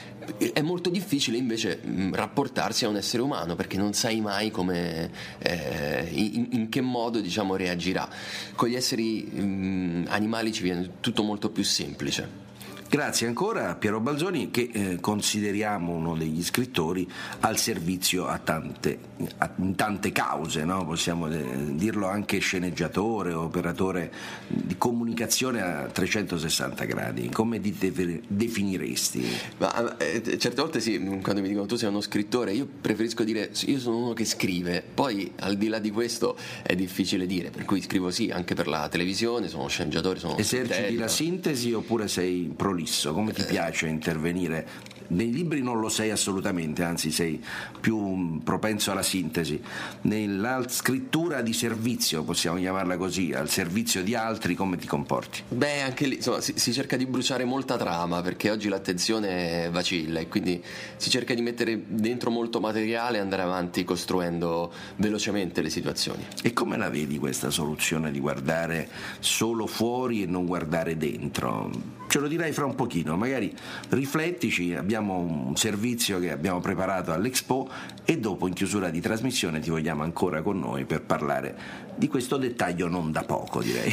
È molto difficile invece rapportarsi a un essere umano, perché non sai mai come eh, in, in che modo, diciamo, reagirà. Con gli esseri mh, animali ci viene tutto molto più semplice. Grazie ancora a Piero Balzoni, che eh, consideriamo uno degli scrittori al servizio a tante, a, in tante cause, no? Possiamo eh, dirlo anche sceneggiatore, operatore di comunicazione a trecentosessanta gradi. Come ti de- definiresti? Ma, eh, certe volte sì, quando mi dicono tu sei uno scrittore, io preferisco dire io sono uno che scrive, poi al di là di questo è difficile dire, per cui scrivo sì anche per la televisione, sono sceneggiatore, sono eserciti sintetica. La sintesi oppure sei prolisso? Come ti piace intervenire? Nei libri non lo sei assolutamente, anzi sei più propenso alla sintesi. Nella scrittura di servizio, possiamo chiamarla così, al servizio di altri, come ti comporti? Beh, anche lì insomma, si, si cerca di bruciare molta trama, perché oggi l'attenzione vacilla e quindi si cerca di mettere dentro molto materiale e andare avanti costruendo velocemente le situazioni. E come la vedi questa soluzione di guardare solo fuori e non guardare dentro? Ce lo dirai fra un pochino, magari riflettici. Abbiamo un servizio che abbiamo preparato all'Expo e dopo, in chiusura di trasmissione, ti vogliamo ancora con noi per parlare di questo dettaglio non da poco, direi.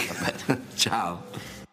Ciao.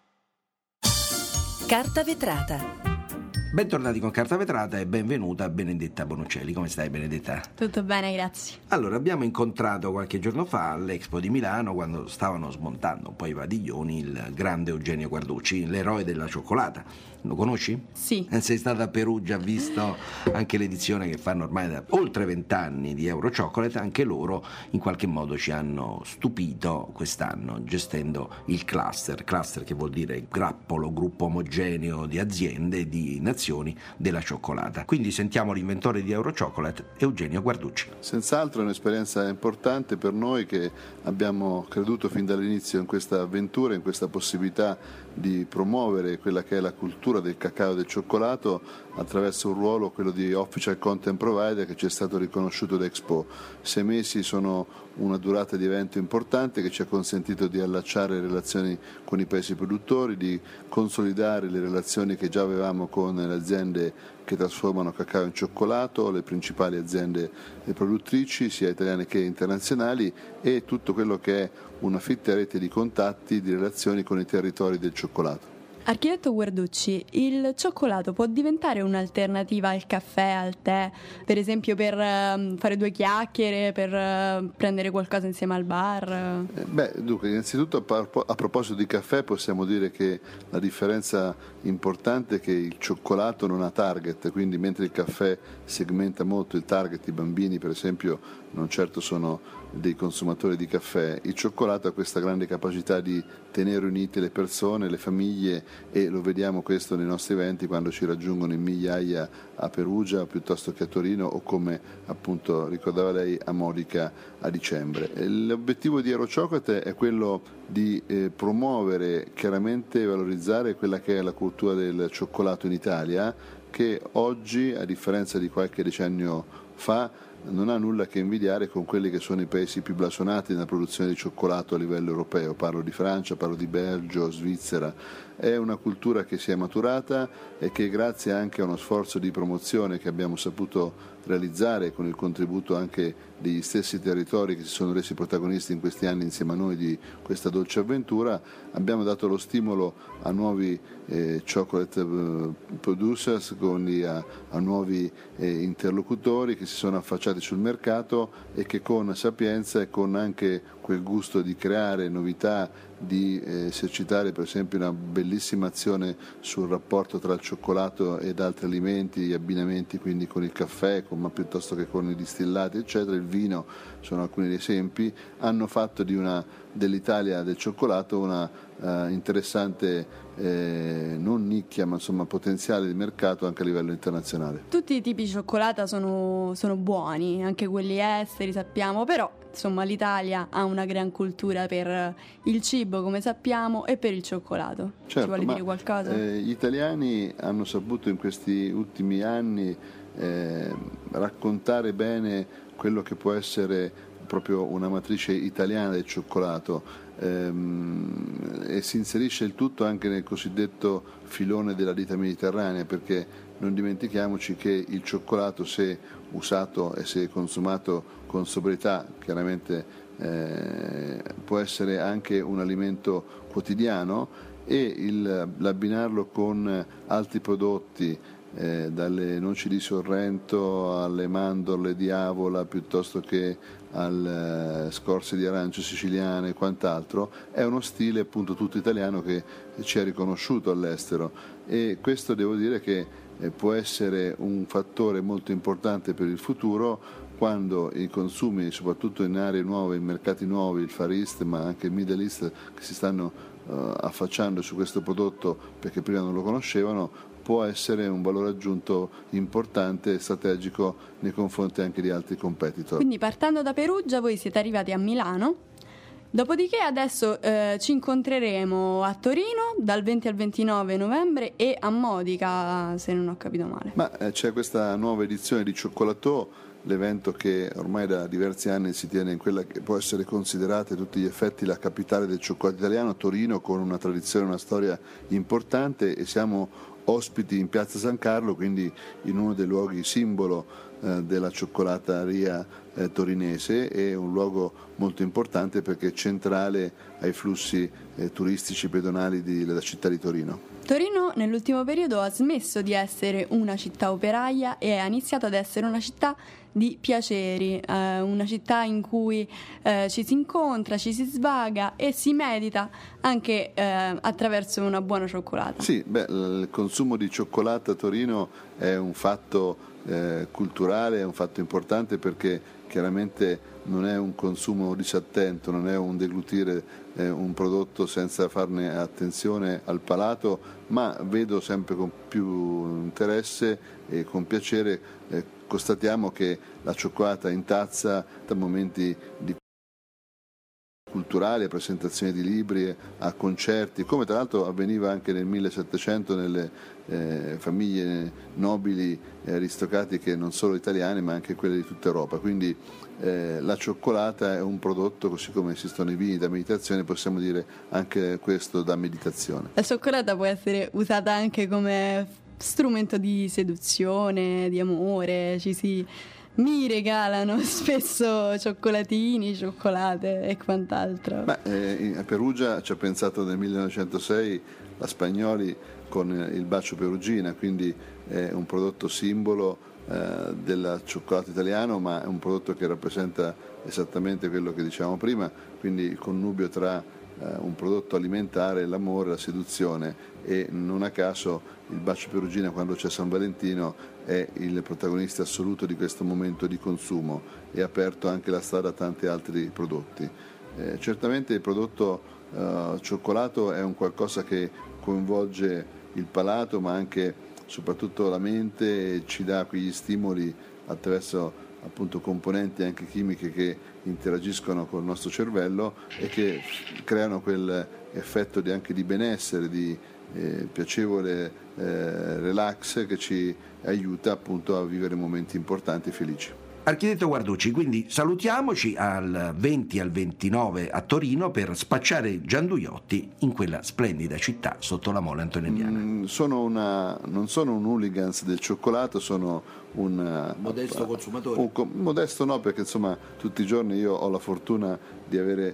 Carta vetrata. Bentornati con Carta Vetrata e benvenuta a Benedetta Bonuccelli. Come stai, Benedetta? Tutto bene, grazie. Allora, abbiamo incontrato qualche giorno fa all'Expo di Milano, quando stavano smontando un po' i padiglioni, il grande Eugenio Guarducci, l'eroe della cioccolata. Lo conosci? Sì. Eh, sei stata a Perugia, ha visto anche l'edizione che fanno ormai da oltre vent'anni di Euro Chocolate. Anche loro in qualche modo ci hanno stupito quest'anno gestendo il cluster, cluster che vuol dire grappolo, gruppo omogeneo di aziende, di nazioni della cioccolata. Quindi sentiamo l'inventore di Euro Chocolate, Eugenio Guarducci. Senz'altro è un'esperienza importante per noi che abbiamo creduto fin dall'inizio in questa avventura, in questa possibilità di promuovere quella che è la cultura del cacao e del cioccolato attraverso un ruolo, quello di Official Content Provider, che ci è stato riconosciuto da Expo. Sei mesi sono una durata di evento importante che ci ha consentito di allacciare relazioni con i paesi produttori, di consolidare le relazioni che già avevamo con le aziende che trasformano cacao in cioccolato, le principali aziende produttrici sia italiane che internazionali e tutto quello che è una fitta rete di contatti, di relazioni con i territori del cioccolato. Architetto Guarducci, il cioccolato può diventare un'alternativa al caffè, al tè, per esempio per uh, fare due chiacchiere, per uh, prendere qualcosa insieme al bar? Eh, beh, dunque, innanzitutto a, a proposito di caffè possiamo dire che la differenza importante è che il cioccolato non ha target, quindi mentre il caffè segmenta molto il target, i bambini per esempio non certo sono dei consumatori di caffè, il cioccolato ha questa grande capacità di tenere unite le persone, le famiglie e lo vediamo questo nei nostri eventi quando ci raggiungono in migliaia a Perugia piuttosto che a Torino o come appunto ricordava lei a Modica a dicembre. L'obiettivo di Aerochocolate è quello di eh, promuovere chiaramente e valorizzare quella che è la cultura del cioccolato in Italia che oggi a differenza di qualche decennio fa non ha nulla che invidiare con quelli che sono i paesi più blasonati nella produzione di cioccolato a livello europeo, parlo di Francia, parlo di Belgio, Svizzera. È una cultura che si è maturata e che grazie anche a uno sforzo di promozione che abbiamo saputo realizzare con il contributo anche degli stessi territori che si sono resi protagonisti in questi anni insieme a noi di questa dolce avventura, abbiamo dato lo stimolo a nuovi eh, chocolate producers, quindi a, a nuovi eh, interlocutori che si sono affacciati sul mercato e che con sapienza e con anche quel gusto di creare novità, di eh, esercitare per esempio una bellissima azione sul rapporto tra il cioccolato ed altri alimenti, gli abbinamenti quindi con il caffè, con, ma piuttosto che con i distillati eccetera, il vino sono alcuni esempi, hanno fatto di una, dell'Italia del cioccolato una uh, interessante eh, non nicchia ma insomma potenziale di mercato anche a livello internazionale. Tutti i tipi di cioccolata sono, sono buoni, anche quelli esteri sappiamo, però insomma l'Italia ha una gran cultura per il cibo come sappiamo e per il cioccolato. Certo, ci vuole ma, dire qualcosa? Eh, gli italiani hanno saputo in questi ultimi anni eh, raccontare bene quello che può essere proprio una matrice italiana del cioccolato ehm, e si inserisce il tutto anche nel cosiddetto filone della dieta mediterranea, perché non dimentichiamoci che il cioccolato, se usato e se consumato con sobrietà, chiaramente eh, può essere anche un alimento quotidiano e il, l'abbinarlo con altri prodotti eh, dalle noci di Sorrento alle mandorle di Avola piuttosto che alle uh, scorze di arancio siciliane e quant'altro, è uno stile appunto tutto italiano che ci è riconosciuto all'estero e questo devo dire che eh, può essere un fattore molto importante per il futuro quando i consumi, soprattutto in aree nuove, in mercati nuovi, il Far East ma anche il Middle East che si stanno uh, affacciando su questo prodotto perché prima non lo conoscevano, può essere un valore aggiunto importante e strategico nei confronti anche di altri competitor. Quindi partendo da Perugia voi siete arrivati a Milano, dopodiché adesso eh, ci incontreremo a Torino dal venti al ventinove novembre e a Modica, se non ho capito male. Ma eh, c'è questa nuova edizione di Cioccolato, l'evento che ormai da diversi anni si tiene in quella che può essere considerata a tutti gli effetti la capitale del cioccolato italiano, Torino, con una tradizione, una storia importante e siamo ospiti in Piazza San Carlo, quindi in uno dei luoghi simbolo eh, della cioccolateria eh, torinese, è un luogo molto importante perché è centrale ai flussi eh, turistici pedonali di, della città di Torino. Torino nell'ultimo periodo ha smesso di essere una città operaia e ha iniziato ad essere una città di piaceri, eh, una città in cui eh, ci si incontra, ci si svaga e si medita anche eh, attraverso una buona cioccolata. Sì, beh, il consumo di cioccolata a Torino è un fatto eh, culturale, è un fatto importante perché chiaramente non è un consumo disattento, non è un deglutire eh, un prodotto senza farne attenzione al palato, ma vedo sempre con più interesse e con piacere eh, constatiamo che la cioccolata in tazza da momenti di culturali, a presentazioni di libri, a concerti, come tra l'altro avveniva anche nel millesettecento nelle eh, famiglie nobili e aristocratiche non solo italiane ma anche quelle di tutta Europa. Quindi eh, la cioccolata è un prodotto, così come esistono i vini da meditazione, possiamo dire anche questo da meditazione. La cioccolata può essere usata anche come strumento di seduzione, di amore, ci si mi regalano spesso cioccolatini, cioccolate e quant'altro. Beh, eh, a Perugia ci ha pensato nel millenovecentosei la Spagnoli con il bacio perugina, quindi è un prodotto simbolo eh, del cioccolato italiano, ma è un prodotto che rappresenta esattamente quello che dicevamo prima, quindi il connubio tra eh, un prodotto alimentare, l'amore, la seduzione, e non a caso il bacio perugina, quando c'è San Valentino, è il protagonista assoluto di questo momento di consumo e ha aperto anche la strada a tanti altri prodotti. Eh, certamente il prodotto eh, cioccolato è un qualcosa che coinvolge il palato, ma anche soprattutto la mente, e ci dà quegli stimoli attraverso appunto componenti anche chimiche che interagiscono con il nostro cervello e che creano quell'effetto di, anche di benessere, di eh, piacevole eh, relax, che ci aiuta appunto a vivere momenti importanti e felici. Architetto Guarducci, quindi salutiamoci al venti al ventinove a Torino per spacciare gianduiotti in quella splendida città sotto la mole antonelliana. Mm, sono una, non sono un hooligans del cioccolato, sono un modesto uh, consumatore. Un, un, modesto no, perché insomma tutti i giorni io ho la fortuna di avere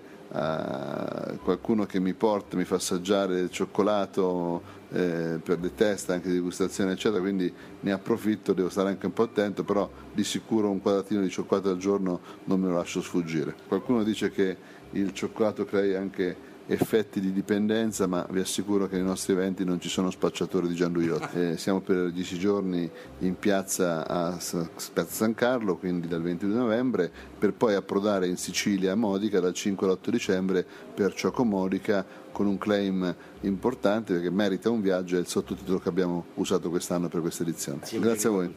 uh, qualcuno che mi porta, mi fa assaggiare il cioccolato eh, per le teste, anche di degustazione eccetera, quindi ne approfitto, devo stare anche un po' attento, però di sicuro un quadratino di cioccolato al giorno non me lo lascio sfuggire. Qualcuno dice che il cioccolato crei anche effetti di dipendenza, ma vi assicuro che nei nostri eventi non ci sono spacciatori di gianduiotti. Eh, siamo per dieci giorni in piazza a Piazza San Carlo, quindi dal ventidue novembre, per poi approdare in Sicilia a Modica dal cinque all'otto dicembre per Cioco Modica, con un claim importante perché merita un viaggio, è il sottotitolo che abbiamo usato quest'anno per questa edizione. Sì, grazie a voi.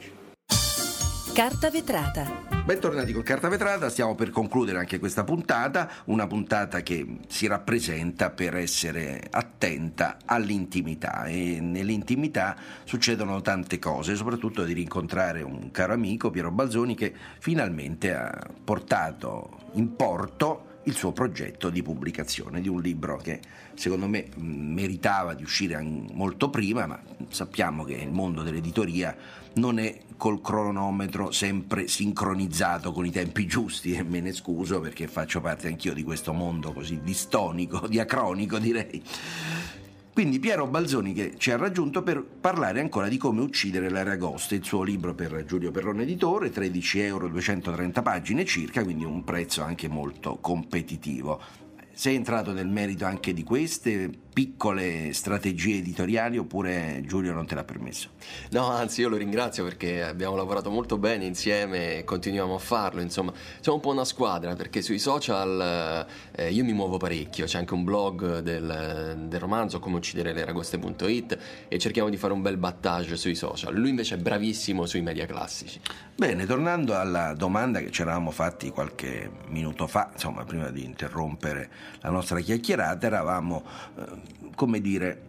Carta vetrata. Bentornati con Carta Vetrata, stiamo per concludere anche questa puntata, una puntata che si rappresenta per essere attenta all'intimità, e nell'intimità succedono tante cose, soprattutto di rincontrare un caro amico, Piero Balzoni, che finalmente ha portato in porto il suo progetto di pubblicazione di un libro che secondo me meritava di uscire molto prima, ma sappiamo che il mondo dell'editoria non è col cronometro sempre sincronizzato con i tempi giusti, e me ne scuso perché faccio parte anch'io di questo mondo così distonico, diacronico direi. Quindi Piero Balzoni che ci ha raggiunto per parlare ancora di Come uccidere l'Aragosta, il suo libro per Giulio Perrone editore, tredici euro, duecentotrenta pagine circa, quindi un prezzo anche molto competitivo. Sei entrato nel merito anche di queste piccole strategie editoriali, oppure Giulio non te l'ha permesso? No, anzi io lo ringrazio perché abbiamo lavorato molto bene insieme e continuiamo a farlo, insomma siamo un po' una squadra, perché sui social eh, io mi muovo parecchio, c'è anche un blog del, del romanzo come uccidere le aragoste punto it e cerchiamo di fare un bel battage sui social, lui invece è bravissimo sui media classici. Bene, tornando alla domanda che ci eravamo fatti qualche minuto fa, insomma prima di interrompere la nostra chiacchierata, eravamo eh, come dire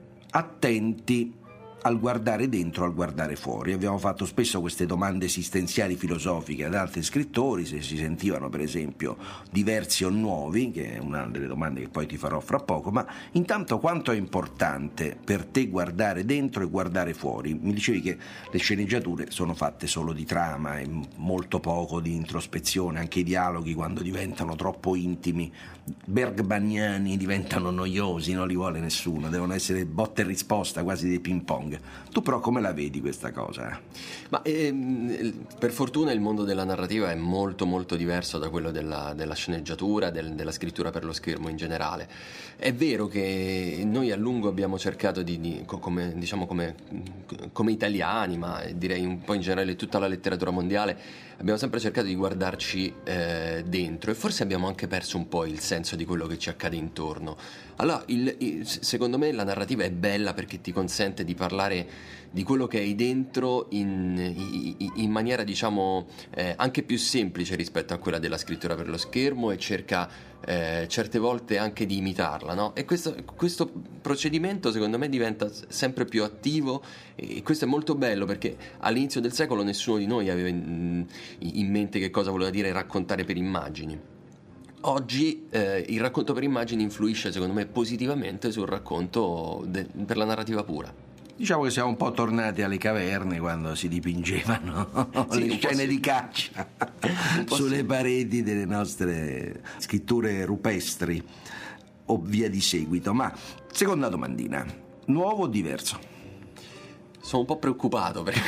attenti al guardare dentro, al guardare fuori. Abbiamo fatto spesso queste domande esistenziali filosofiche ad altri scrittori, se si sentivano per esempio diversi o nuovi, che è una delle domande che poi ti farò fra poco. Ma intanto, quanto è importante per te guardare dentro e guardare fuori? Mi dicevi che le sceneggiature sono fatte solo di trama e molto poco di introspezione, anche i dialoghi quando diventano troppo intimi, bergbaniani, diventano noiosi, non li vuole nessuno, devono essere botta e risposta, quasi dei ping pong. Tu però come la vedi questa cosa? Ma ehm, per fortuna il mondo della narrativa è molto molto diverso da quello della, della sceneggiatura, del, della scrittura per lo schermo in generale. È vero che noi a lungo abbiamo cercato di, di come, diciamo come, come italiani, ma direi un po' in generale tutta la letteratura mondiale, abbiamo sempre cercato di guardarci eh, dentro, e forse abbiamo anche perso un po' il senso di quello che ci accade intorno. Allora, il, il, secondo me la narrativa è bella perché ti consente di parlare di quello che hai dentro in, in, in maniera, diciamo, eh, anche più semplice rispetto a quella della scrittura per lo schermo, e cerca eh, certe volte anche di imitarla, no? E questo, questo procedimento secondo me diventa sempre più attivo, e questo è molto bello perché all'inizio del secolo nessuno di noi aveva in, in mente che cosa voleva dire raccontare per immagini. Oggi eh, il racconto per immagini influisce secondo me positivamente sul racconto de- per la narrativa pura. Diciamo che siamo un po' tornati alle caverne quando si dipingevano Sì, le un po' scene sì. di caccia po' sulle sì. pareti delle nostre scritture rupestri o via di seguito. Ma seconda domandina, nuovo o diverso? Sono un po' preoccupato perché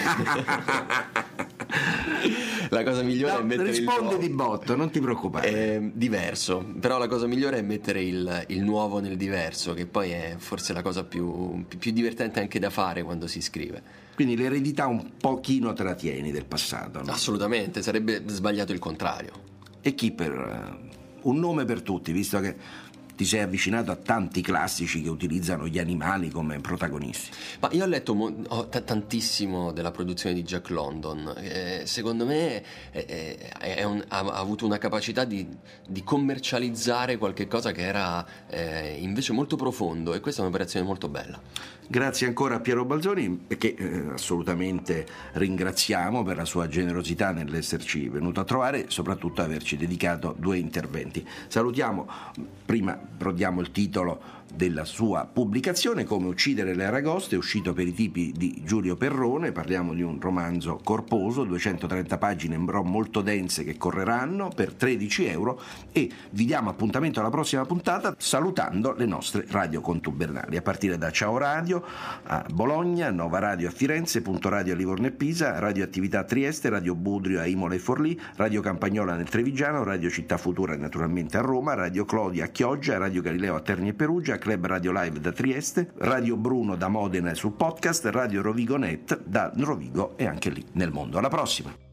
la cosa migliore No, è mettere risponde il di botto, non ti preoccupare. È diverso, però la cosa migliore è mettere il, il nuovo nel diverso, che poi è forse la cosa più, più divertente anche da fare quando si scrive. Quindi l'eredità un pochino te la tieni del passato, no? Assolutamente, sarebbe sbagliato il contrario. E chi per uh, un nome per tutti, visto che ti sei avvicinato a tanti classici che utilizzano gli animali come protagonisti. Ma io ho letto mo- ho t- tantissimo della produzione di Jack London. Eh, secondo me è, è, è un, ha, ha avuto una capacità di, di commercializzare qualche cosa che era eh, invece molto profondo, e questa è un'operazione molto bella. Grazie ancora a Piero Balzoni, che eh, assolutamente ringraziamo per la sua generosità nell'esserci venuto a trovare e soprattutto averci dedicato due interventi. Salutiamo, prima prodiamo il titolo della sua pubblicazione, Come uccidere le aragoste, uscito per i tipi di Giulio Perrone. Parliamo di un romanzo corposo, duecentotrenta pagine però molto dense che correranno, per tredici euro, e vi diamo appuntamento alla prossima puntata salutando le nostre radio contubernali a partire da Ciao Radio a Bologna, Nova Radio a Firenze, Punto Radio a Livorno e Pisa, Radio Attività a Trieste, Radio Budrio a Imola e Forlì, Radio Campagnola nel Trevigiano, Radio Città Futura naturalmente a Roma, Radio Clodia a Chioggia, Radio Galileo a Terni e Perugia, Club Radio Live da Trieste, Radio Bruno da Modena e sul podcast, Radio Rovigo Net da Rovigo e anche lì nel mondo. Alla prossima!